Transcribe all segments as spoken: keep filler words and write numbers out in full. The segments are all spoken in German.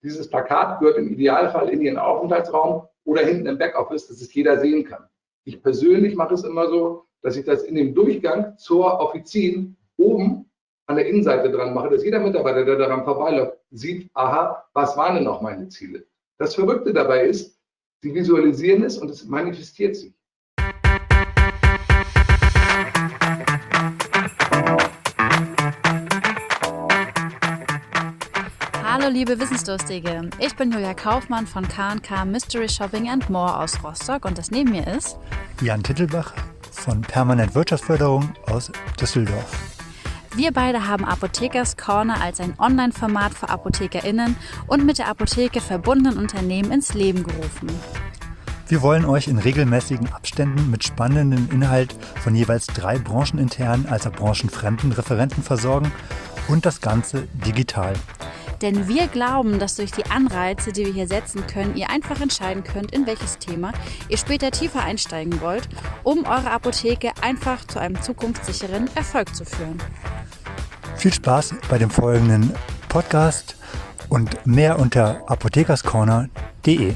Dieses Plakat gehört im Idealfall in Ihren Aufenthaltsraum oder hinten im Backoffice, dass es jeder sehen kann. Ich persönlich mache es immer so, dass ich das in dem Durchgang zur Offizin oben an der Innenseite dran mache, dass jeder Mitarbeiter, der daran vorbeiläuft, sieht, aha, was waren denn noch meine Ziele? Das Verrückte dabei ist, Sie visualisieren es und es manifestiert sich. Hallo liebe Wissensdurstige, ich bin Julia Kaufmann von K und K Mystery Shopping and More aus Rostock und das neben mir ist Jan Tittelbach von Permanent Wirtschaftsförderung aus Düsseldorf. Wir beide haben Apothekers Corner als ein Online-Format für ApothekerInnen und mit der Apotheke verbundenen Unternehmen ins Leben gerufen. Wir wollen euch in regelmäßigen Abständen mit spannendem Inhalt von jeweils drei brancheninternen als auch branchenfremden Referenten versorgen und das Ganze digital. Denn wir glauben, dass durch die Anreize, die wir hier setzen können, ihr einfach entscheiden könnt, in welches Thema ihr später tiefer einsteigen wollt, um eure Apotheke einfach zu einem zukunftssicheren Erfolg zu führen. Viel Spaß bei dem folgenden Podcast und mehr unter apothekerscorner punkt de.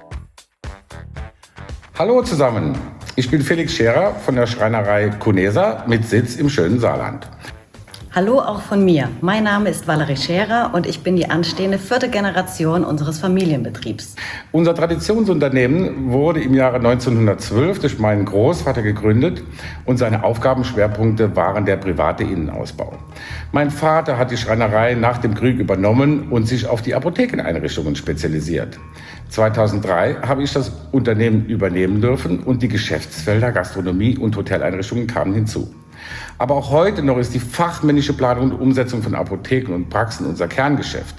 Hallo zusammen, ich bin Felix Scherer von der Schreinerei Kunesa mit Sitz im schönen Saarland. Hallo auch von mir. Mein Name ist Valerie Scherer und ich bin die anstehende vierte Generation unseres Familienbetriebs. Unser Traditionsunternehmen wurde im Jahre neunzehnhundertzwölf durch meinen Großvater gegründet und seine Aufgabenschwerpunkte waren der private Innenausbau. Mein Vater hat die Schreinerei nach dem Krieg übernommen und sich auf die Apothekeneinrichtungen spezialisiert. zweitausenddrei habe ich das Unternehmen übernehmen dürfen und die Geschäftsfelder Gastronomie und Hoteleinrichtungen kamen hinzu. Aber auch heute noch ist die fachmännische Planung und Umsetzung von Apotheken und Praxen unser Kerngeschäft.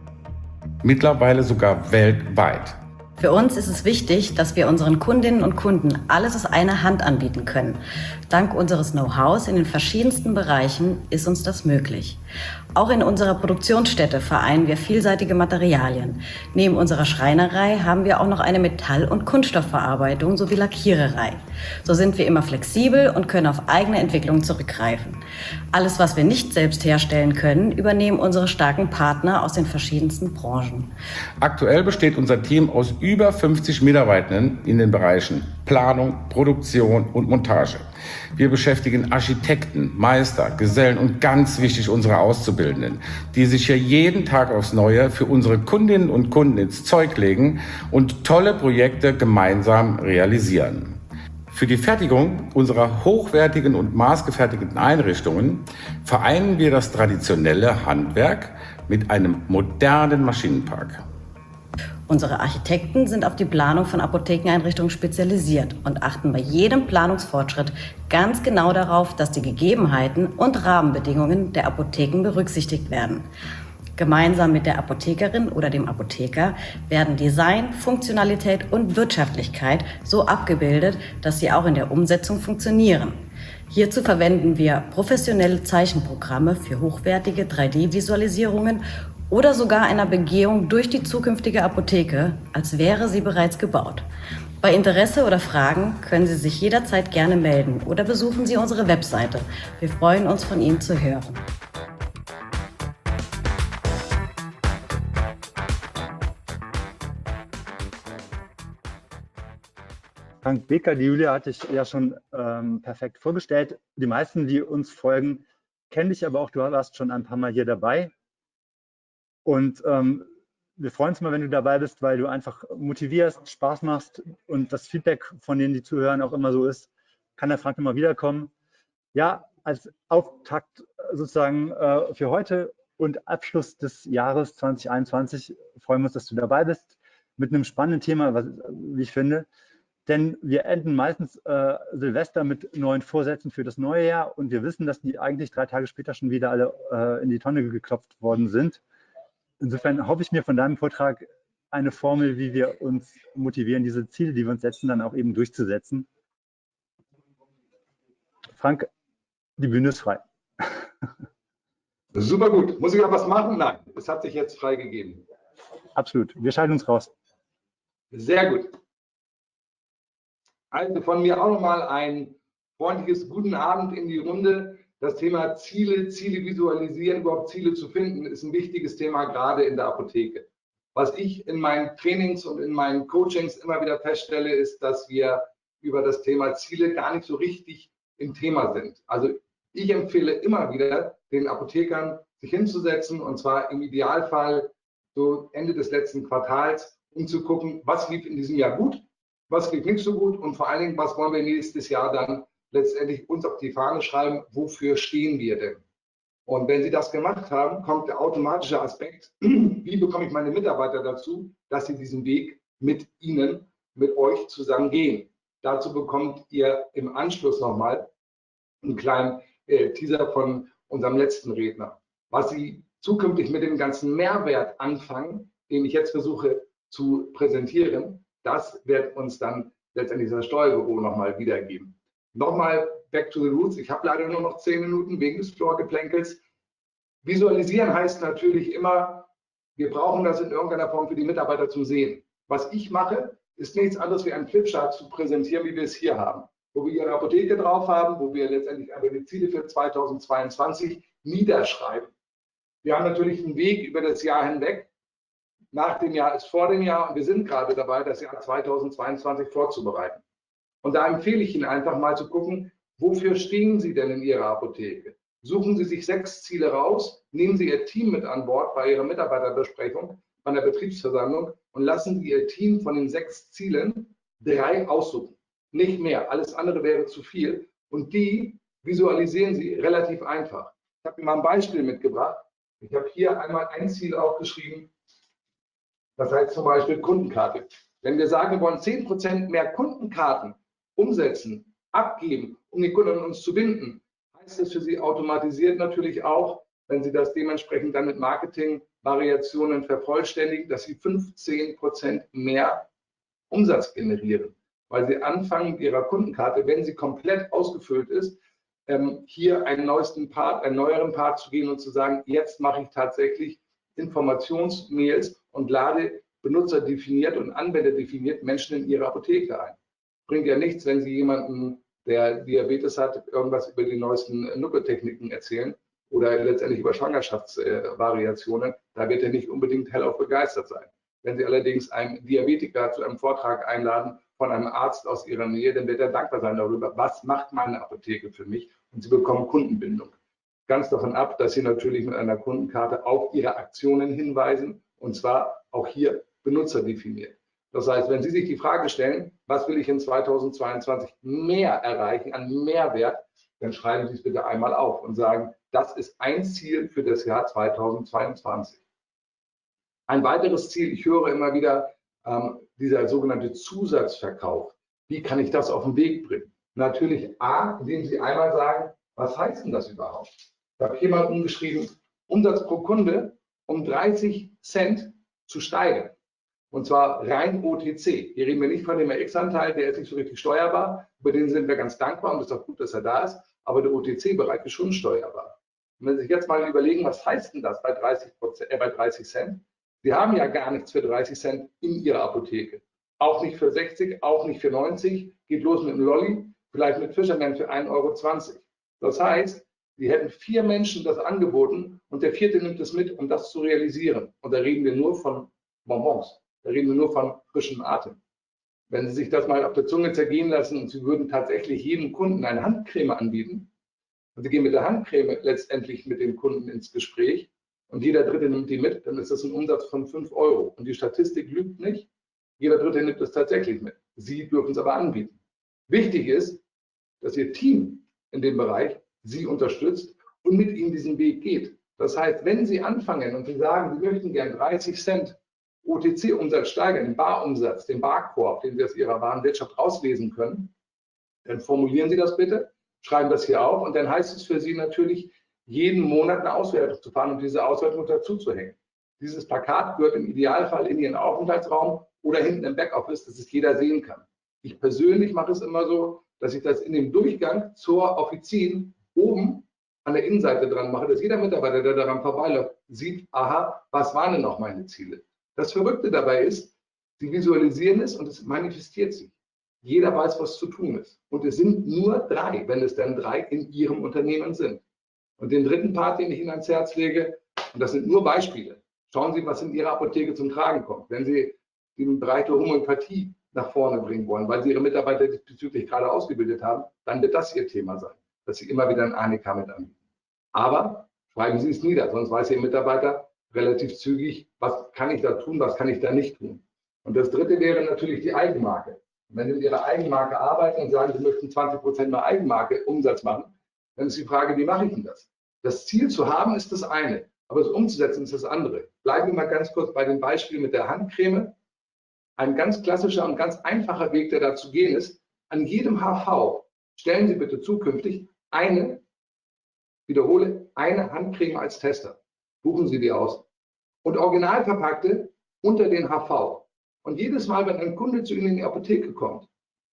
Mittlerweile sogar weltweit. Für uns ist es wichtig, dass wir unseren Kundinnen und Kunden alles aus einer Hand anbieten können. Dank unseres Know-hows in den verschiedensten Bereichen ist uns das möglich. Auch in unserer Produktionsstätte vereinen wir vielseitige Materialien. Neben unserer Schreinerei haben wir auch noch eine Metall- und Kunststoffverarbeitung sowie Lackiererei. So sind wir immer flexibel und können auf eigene Entwicklung zurückgreifen. Alles, was wir nicht selbst herstellen können, übernehmen unsere starken Partner aus den verschiedensten Branchen. Aktuell besteht unser Team aus über fünfzig Mitarbeitenden in den Bereichen Planung, Produktion und Montage. Wir beschäftigen Architekten, Meister, Gesellen und ganz wichtig unsere Auszubildenden, die sich hier jeden Tag aufs Neue für unsere Kundinnen und Kunden ins Zeug legen und tolle Projekte gemeinsam realisieren. Für die Fertigung unserer hochwertigen und maßgefertigten Einrichtungen vereinen wir das traditionelle Handwerk mit einem modernen Maschinenpark. Unsere Architekten sind auf die Planung von Apothekeneinrichtungen spezialisiert und achten bei jedem Planungsfortschritt ganz genau darauf, dass die Gegebenheiten und Rahmenbedingungen der Apotheken berücksichtigt werden. Gemeinsam mit der Apothekerin oder dem Apotheker werden Design, Funktionalität und Wirtschaftlichkeit so abgebildet, dass sie auch in der Umsetzung funktionieren. Hierzu verwenden wir professionelle Zeichenprogramme für hochwertige drei D-Visualisierungen oder sogar einer Begehung durch die zukünftige Apotheke, als wäre sie bereits gebaut. Bei Interesse oder Fragen können Sie sich jederzeit gerne melden oder besuchen Sie unsere Webseite. Wir freuen uns, von Ihnen zu hören. Frank Beker, die Julia hatte ich ja schon ähm, perfekt vorgestellt. Die meisten, die uns folgen, kennen dich aber auch. Du warst schon ein paar Mal hier dabei. Und ähm, wir freuen uns mal, wenn du dabei bist, weil du einfach motivierst, Spaß machst und das Feedback von denen, die zuhören, auch immer so ist. Kann der Frank nochmal wiederkommen? Ja, als Auftakt sozusagen äh, für heute und Abschluss des Jahres zwanzig einundzwanzig freuen wir uns, dass du dabei bist mit einem spannenden Thema, was, wie ich finde. Denn wir enden meistens äh, Silvester mit neuen Vorsätzen für das neue Jahr und wir wissen, dass die eigentlich drei Tage später schon wieder alle äh, in die Tonne geklopft worden sind. Insofern hoffe ich mir von deinem Vortrag eine Formel, wie wir uns motivieren, diese Ziele, die wir uns setzen, dann auch eben durchzusetzen. Frank, die Bühne ist frei. Super gut. Muss ich noch was machen? Nein, es hat sich jetzt freigegeben. Absolut. Wir schalten uns raus. Sehr gut. Also von mir auch nochmal ein freundliches guten Abend in die Runde. Das Thema Ziele, Ziele visualisieren, überhaupt Ziele zu finden, ist ein wichtiges Thema, gerade in der Apotheke. Was ich in meinen Trainings und in meinen Coachings immer wieder feststelle, ist, dass wir über das Thema Ziele gar nicht so richtig im Thema sind. Also ich empfehle immer wieder den Apothekern, sich hinzusetzen, und zwar im Idealfall so Ende des letzten Quartals, um zu gucken, was lief in diesem Jahr gut, was lief nicht so gut und vor allen Dingen, was wollen wir nächstes Jahr dann letztendlich uns auf die Fahne schreiben, wofür stehen wir denn? Und wenn Sie das gemacht haben, kommt der automatische Aspekt, wie bekomme ich meine Mitarbeiter dazu, dass sie diesen Weg mit Ihnen, mit euch zusammen gehen. Dazu bekommt ihr im Anschluss nochmal einen kleinen äh, Teaser von unserem letzten Redner. Was Sie zukünftig mit dem ganzen Mehrwert anfangen, den ich jetzt versuche zu präsentieren, das wird uns dann letztendlich das Steuerbüro nochmal wiedergeben. Nochmal back to the roots. Ich habe leider nur noch zehn Minuten wegen des Floorgeplänkels. Visualisieren heißt natürlich immer, wir brauchen das in irgendeiner Form für die Mitarbeiter zum Sehen. Was ich mache, ist nichts anderes wie einen Flipchart zu präsentieren, wie wir es hier haben, wo wir Ihre Apotheke drauf haben, wo wir letztendlich aber die Ziele für zweitausendzweiundzwanzig niederschreiben. Wir haben natürlich einen Weg über das Jahr hinweg. Nach dem Jahr ist vor dem Jahr und wir sind gerade dabei, das Jahr zweitausendzweiundzwanzig vorzubereiten. Und da empfehle ich Ihnen einfach mal zu gucken, wofür stehen Sie denn in Ihrer Apotheke? Suchen Sie sich sechs Ziele raus, nehmen Sie Ihr Team mit an Bord bei Ihrer Mitarbeiterbesprechung, bei der Betriebsversammlung und lassen Sie Ihr Team von den sechs Zielen drei aussuchen. Nicht mehr, alles andere wäre zu viel. Und die visualisieren Sie relativ einfach. Ich habe Ihnen mal ein Beispiel mitgebracht. Ich habe hier einmal ein Ziel aufgeschrieben, das heißt zum Beispiel Kundenkarte. Wenn wir sagen, wir wollen zehn Prozent mehr Kundenkarten umsetzen, abgeben, um die Kunden an uns zu binden, heißt das für Sie automatisiert natürlich auch, wenn Sie das dementsprechend dann mit Marketing-Variationen vervollständigen, dass Sie fünfzehn Prozent mehr Umsatz generieren, weil Sie anfangen mit Ihrer Kundenkarte, wenn sie komplett ausgefüllt ist, hier einen neuesten Part, einen neueren Part zu gehen und zu sagen, jetzt mache ich tatsächlich Informationsmails und lade benutzerdefiniert und anwenderdefiniert Menschen in Ihre Apotheke ein. Bringt ja nichts, wenn Sie jemanden, der Diabetes hat, irgendwas über die neuesten Nuckeltechniken erzählen oder letztendlich über Schwangerschaftsvariationen. Da wird er nicht unbedingt hellauf begeistert sein. Wenn Sie allerdings einen Diabetiker zu einem Vortrag einladen von einem Arzt aus Ihrer Nähe, dann wird er dankbar sein darüber, was macht meine Apotheke für mich, und Sie bekommen Kundenbindung. Ganz davon ab, dass Sie natürlich mit einer Kundenkarte auf Ihre Aktionen hinweisen, und zwar auch hier benutzerdefiniert. Das heißt, wenn Sie sich die Frage stellen, was will ich in zweitausendzweiundzwanzig mehr erreichen an Mehrwert, dann schreiben Sie es bitte einmal auf und sagen, das ist ein Ziel für das Jahr zweitausendzweiundzwanzig. Ein weiteres Ziel, ich höre immer wieder, ähm, dieser sogenannte Zusatzverkauf. Wie kann ich das auf den Weg bringen? Natürlich A, indem Sie einmal sagen, was heißt denn das überhaupt? Ich habe hier mal umgeschrieben, Umsatz pro Kunde um dreißig Cent zu steigern. Und zwar rein O T C. Hier reden wir nicht von dem R X-Anteil, der ist nicht so richtig steuerbar. Über den sind wir ganz dankbar und es ist auch gut, dass er da ist. Aber der O T C-Bereich ist schon steuerbar. Und wenn Sie sich jetzt mal überlegen, was heißt denn das bei dreißig Prozent, äh, bei dreißig Cent? Sie haben ja gar nichts für dreißig Cent in Ihrer Apotheke. Auch nicht für sechzig, auch nicht für neunzig. Geht los mit einem Lolli, vielleicht mit Fisherman für ein Euro zwanzig. Das heißt, Sie hätten vier Menschen das angeboten und der vierte nimmt es mit, um das zu realisieren. Und da reden wir nur von Bonbons. Da reden wir nur von frischem Atem. Wenn Sie sich das mal auf der Zunge zergehen lassen und Sie würden tatsächlich jedem Kunden eine Handcreme anbieten und Sie gehen mit der Handcreme letztendlich mit dem Kunden ins Gespräch und jeder Dritte nimmt die mit, dann ist das ein Umsatz von fünf Euro. Und die Statistik lügt nicht. Jeder Dritte nimmt es tatsächlich mit. Sie dürfen es aber anbieten. Wichtig ist, dass Ihr Team in dem Bereich Sie unterstützt und mit Ihnen diesen Weg geht. Das heißt, wenn Sie anfangen und Sie sagen, Sie möchten gern dreißig Cent O T C-Umsatz steigern, den Barumsatz, den Barkorb, den Sie aus Ihrer Warenwirtschaft rauslesen können, dann formulieren Sie das bitte, schreiben das hier auf und dann heißt es für Sie natürlich, jeden Monat eine Auswertung zu fahren und diese Auswertung dazu zu hängen. Dieses Plakat gehört im Idealfall in Ihren Aufenthaltsraum oder hinten im Backoffice, dass es jeder sehen kann. Ich persönlich mache es immer so, dass ich das in dem Durchgang zur Offizin oben an der Innenseite dran mache, dass jeder Mitarbeiter, der daran vorbeiläuft, sieht, aha, was waren denn noch meine Ziele? Das Verrückte dabei ist, Sie visualisieren es und es manifestiert sich. Jeder weiß, was zu tun ist. Und es sind nur drei, wenn es dann drei in Ihrem Unternehmen sind. Und den dritten Part, den ich Ihnen ans Herz lege, und das sind nur Beispiele, Schauen Sie, was in Ihrer Apotheke zum Tragen kommt. Wenn Sie den Bereich der Homöopathie nach vorne bringen wollen, weil Sie Ihre Mitarbeiter diesbezüglich gerade ausgebildet haben, dann wird das Ihr Thema sein, dass Sie immer wieder ein Arnika mit anbieten. Aber schreiben Sie es nieder, sonst weiß Ihr Mitarbeiter relativ zügig, was kann ich da tun, was kann ich da nicht tun. Und das dritte wäre natürlich die Eigenmarke. Wenn Sie mit Ihrer Eigenmarke arbeiten und sagen, Sie möchten zwanzig Prozent mehr Eigenmarke Umsatz machen, dann ist die Frage, wie mache ich denn das? Das Ziel zu haben ist das eine, aber es umzusetzen ist das andere. Bleiben wir mal ganz kurz bei dem Beispiel mit der Handcreme. Ein ganz klassischer und ganz einfacher Weg, der da zu gehen ist, an jedem H V stellen Sie bitte zukünftig eine, wiederhole, eine Handcreme als Tester. Buchen Sie die aus. Und original verpackte unter den H V. Und jedes Mal, wenn ein Kunde zu Ihnen in die Apotheke kommt,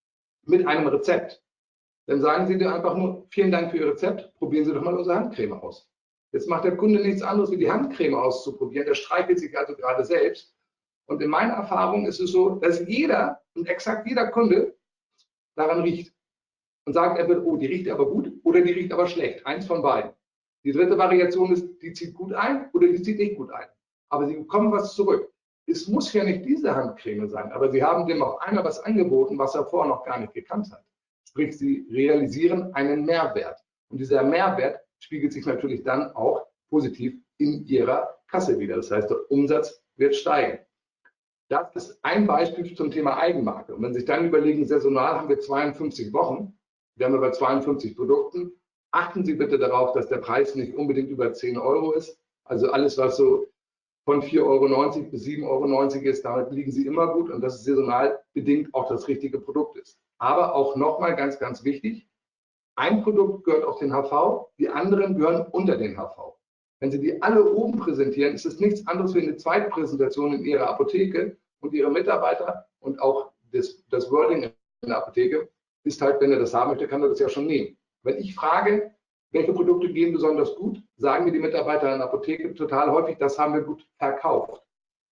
mit einem Rezept, dann sagen Sie dir einfach nur, vielen Dank für Ihr Rezept, probieren Sie doch mal unsere Handcreme aus. Jetzt macht der Kunde nichts anderes, wie die Handcreme auszuprobieren. Der streichelt sich also gerade selbst. Und in meiner Erfahrung ist es so, dass jeder und exakt jeder Kunde daran riecht und sagt, er wird, oh, die riecht aber gut oder die riecht aber schlecht. Eins von beiden. Die dritte Variation ist, die zieht gut ein oder die zieht nicht gut ein. Aber sie bekommen was zurück. Es muss ja nicht diese Handcreme sein, aber sie haben dem auf einmal was angeboten, was er vorher noch gar nicht gekannt hat. Sprich, sie realisieren einen Mehrwert. Und dieser Mehrwert spiegelt sich natürlich dann auch positiv in ihrer Kasse wieder. Das heißt, der Umsatz wird steigen. Das ist ein Beispiel zum Thema Eigenmarke. Und wenn Sie sich dann überlegen, saisonal haben wir zweiundfünfzig Wochen, wir haben aber zweiundfünfzig Produkten, achten Sie bitte darauf, dass der Preis nicht unbedingt über zehn Euro ist. Also alles, was so von vier Euro neunzig bis sieben Euro neunzig ist, damit liegen Sie immer gut und dass es saisonal bedingt auch das richtige Produkt ist. Aber auch nochmal ganz, ganz wichtig, ein Produkt gehört auf den H V, die anderen gehören unter den H V. Wenn Sie die alle oben präsentieren, ist es nichts anderes wie eine Zweitpräsentation in Ihrer Apotheke und Ihre Mitarbeiter und auch das, das Wording in der Apotheke ist halt, wenn er das haben möchte, kann er das ja schon nehmen. Wenn ich frage, welche Produkte gehen besonders gut, sagen mir die Mitarbeiter in der Apotheke total häufig, das haben wir gut verkauft.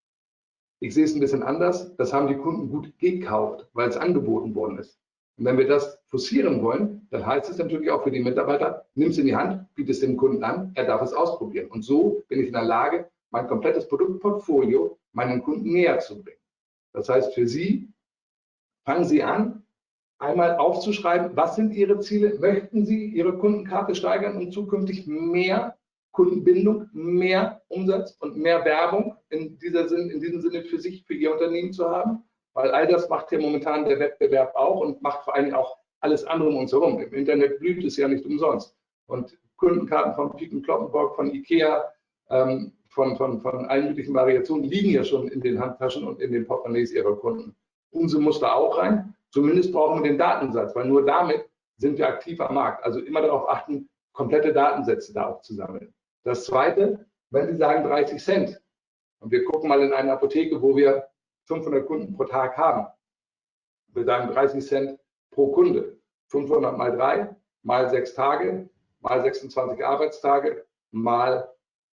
Ich sehe es ein bisschen anders, das haben die Kunden gut gekauft, weil es angeboten worden ist. Und wenn wir das forcieren wollen, dann heißt es natürlich auch für die Mitarbeiter, nimm es in die Hand, biete es dem Kunden an, er darf es ausprobieren. Und so bin ich in der Lage, mein komplettes Produktportfolio meinen Kunden näher zu bringen. Das heißt, für Sie, fangen Sie an, einmal aufzuschreiben, was sind Ihre Ziele? Möchten Sie Ihre Kundenkarte steigern und zukünftig mehr Kundenbindung, mehr Umsatz und mehr Werbung in, dieser Sinn, in diesem Sinne für sich, für Ihr Unternehmen zu haben? Weil all das macht ja momentan der Wettbewerb auch und macht vor allem auch alles andere um uns herum. Im Internet blüht es ja nicht umsonst. Und Kundenkarten von Piken Kloppenburg, von Ikea, ähm, von, von, von allen möglichen Variationen liegen ja schon in den Handtaschen und in den Portemonnaies Ihrer Kunden. Umso muss da auch rein. Zumindest brauchen wir den Datensatz, weil nur damit sind wir aktiv am Markt. Also immer darauf achten, komplette Datensätze da auch zu sammeln. Das Zweite, wenn Sie sagen dreißig Cent, und wir gucken mal in eine Apotheke, wo wir fünfhundert Kunden pro Tag haben. Wir sagen dreißig Cent pro Kunde. fünfhundert mal drei, mal sechs Tage, mal sechsundzwanzig Arbeitstage, mal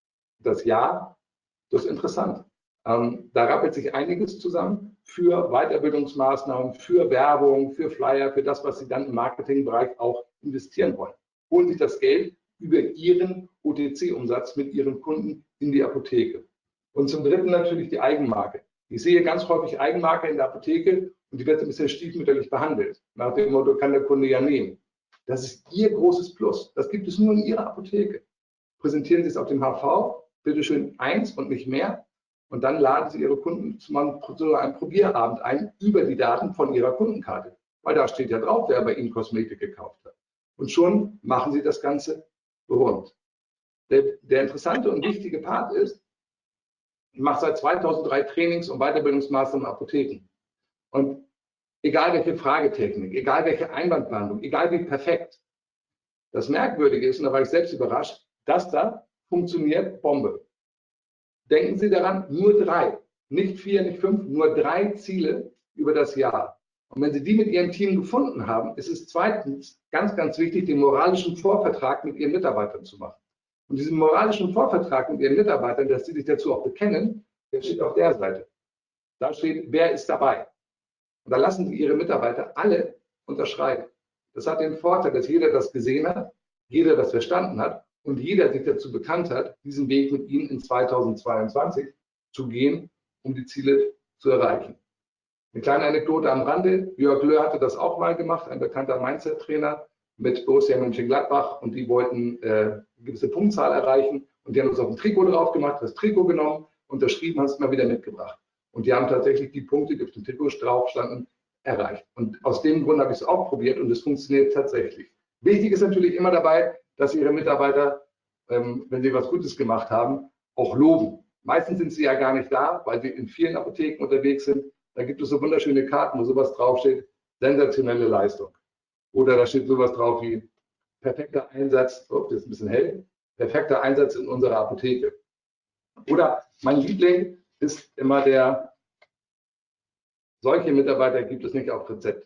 das Jahr. Das ist interessant. Ähm, da rappelt sich einiges zusammen für Weiterbildungsmaßnahmen, für Werbung, für Flyer, für das, was Sie dann im Marketingbereich auch investieren wollen. Holen sich das Geld über Ihren O T C-Umsatz mit Ihren Kunden in die Apotheke. Und zum Dritten natürlich die Eigenmarke. Ich sehe ganz häufig Eigenmarke in der Apotheke und die wird ein bisschen stiefmütterlich behandelt. Nach dem Motto, kann der Kunde ja nehmen. Das ist Ihr großes Plus. Das gibt es nur in Ihrer Apotheke. Präsentieren Sie es auf dem H V, bitteschön eins und nicht mehr. Und dann laden Sie Ihre Kunden zu einem Probierabend ein über die Daten von Ihrer Kundenkarte. Weil da steht ja drauf, wer bei Ihnen Kosmetik gekauft hat. Und schon machen Sie das Ganze rund. Der, der interessante und wichtige Part ist, ich mache seit zweitausenddrei Trainings und Weiterbildungsmaßnahmen in Apotheken. Und egal welche Fragetechnik, egal welche Einwandbehandlung, egal wie perfekt, das Merkwürdige ist, und da war ich selbst überrascht, das da funktioniert Bombe. Denken Sie daran, nur drei, nicht vier, nicht fünf, nur drei Ziele über das Jahr. Und wenn Sie die mit Ihrem Team gefunden haben, ist es zweitens ganz, ganz wichtig, den moralischen Vorvertrag mit Ihren Mitarbeitern zu machen. Und diesen moralischen Vorvertrag mit Ihren Mitarbeitern, dass Sie sich dazu auch bekennen, der steht auf der Seite. Da steht, wer ist dabei? Und da lassen Sie Ihre Mitarbeiter alle unterschreiben. Das hat den Vorteil, dass jeder das gesehen hat, jeder das verstanden hat und jeder sich dazu bekannt hat, diesen Weg mit Ihnen in zweitausendzweiundzwanzig zu gehen, um die Ziele zu erreichen. Eine kleine Anekdote am Rande. Jörg Löhr hatte das auch mal gemacht, ein bekannter Mindset-Trainer mit Borussia Mönchengladbach, und die wollten äh, eine gewisse Punktzahl erreichen, und die haben uns auf ein Trikot drauf gemacht, das Trikot genommen, unterschrieben, haben es immer wieder mitgebracht. Und die haben tatsächlich die Punkte, die auf dem Trikot drauf standen, erreicht. Und aus dem Grund habe ich es auch probiert, und es funktioniert tatsächlich. Wichtig ist natürlich immer dabei, dass Ihre Mitarbeiter, ähm, wenn sie was Gutes gemacht haben, auch loben. Meistens sind sie ja gar nicht da, weil sie in vielen Apotheken unterwegs sind. Da gibt es so wunderschöne Karten, wo sowas draufsteht: sensationelle Leistung. Oder da steht sowas drauf wie perfekter Einsatz, oh, das ist ein bisschen hell, perfekter Einsatz in unserer Apotheke. Oder mein Liebling ist immer der, solche Mitarbeiter gibt es nicht auf Rezept.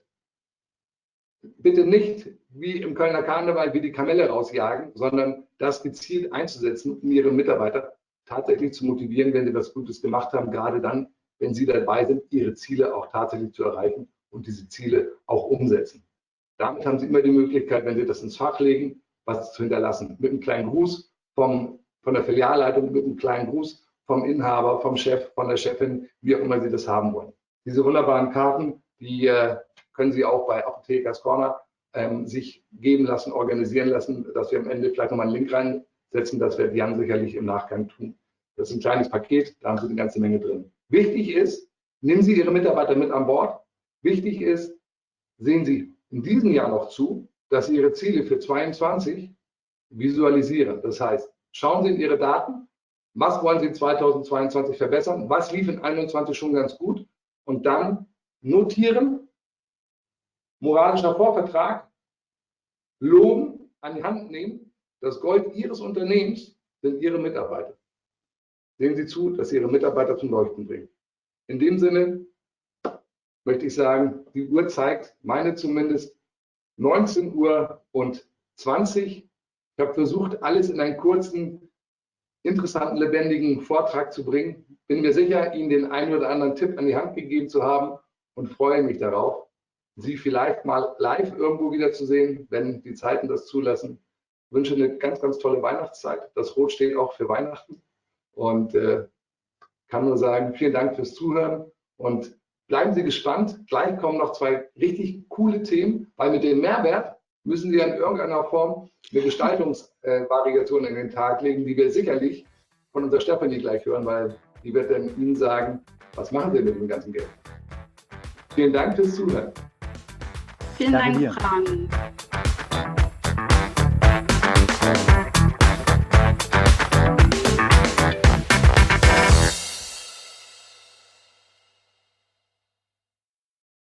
Bitte nicht wie im Kölner Karneval wie die Kamelle rausjagen, sondern das gezielt einzusetzen, um Ihre Mitarbeiter tatsächlich zu motivieren, wenn sie was Gutes gemacht haben, gerade dann, wenn sie dabei sind, ihre Ziele auch tatsächlich zu erreichen und diese Ziele auch umsetzen. Damit haben Sie immer die Möglichkeit, wenn Sie das ins Fach legen, was zu hinterlassen. Mit einem kleinen Gruß vom, von der Filialleitung, mit einem kleinen Gruß vom Inhaber, vom Chef, von der Chefin, wie auch immer Sie das haben wollen. Diese wunderbaren Karten, die äh, können Sie auch bei Apothekers Corner ähm, sich geben lassen, organisieren lassen, dass wir am Ende vielleicht nochmal einen Link reinsetzen. Das wird Jan sicherlich im Nachgang tun. Das ist ein kleines Paket, da haben Sie eine ganze Menge drin. Wichtig ist, nehmen Sie Ihre Mitarbeiter mit an Bord. Wichtig ist, sehen Sie in diesem Jahr noch zu, dass Sie Ihre Ziele für zweiundzwanzig visualisieren. Das heißt, schauen Sie in Ihre Daten, was wollen Sie in zweitausendzweiundzwanzig verbessern, was lief in einundzwanzig schon ganz gut, und dann notieren, moralischer Vorvertrag, loben, an die Hand nehmen. Das Gold Ihres Unternehmens sind Ihre Mitarbeiter. Sehen Sie zu, dass Sie Ihre Mitarbeiter zum Leuchten bringen. In dem Sinne möchte ich sagen, die Uhr zeigt, meine zumindest, neunzehn Uhr zwanzig. Ich habe versucht, alles in einen kurzen, interessanten, lebendigen Vortrag zu bringen. Bin mir sicher, Ihnen den einen oder anderen Tipp an die Hand gegeben zu haben, und freue mich darauf, Sie vielleicht mal live irgendwo wieder zu sehen, wenn die Zeiten das zulassen. Ich wünsche eine ganz, ganz tolle Weihnachtszeit. Das Rot steht auch für Weihnachten. Und äh, kann nur sagen, vielen Dank fürs Zuhören, und bleiben Sie gespannt. Gleich kommen noch zwei richtig coole Themen, weil mit dem Mehrwert müssen Sie in irgendeiner Form eine Gestaltungsvariation äh, in den Tag legen, die wir sicherlich von unserer Stefanie gleich hören, weil die wird dann Ihnen sagen, was machen Sie mit dem ganzen Geld. Vielen Dank fürs Zuhören. Vielen Danke Dank, dir. Frank.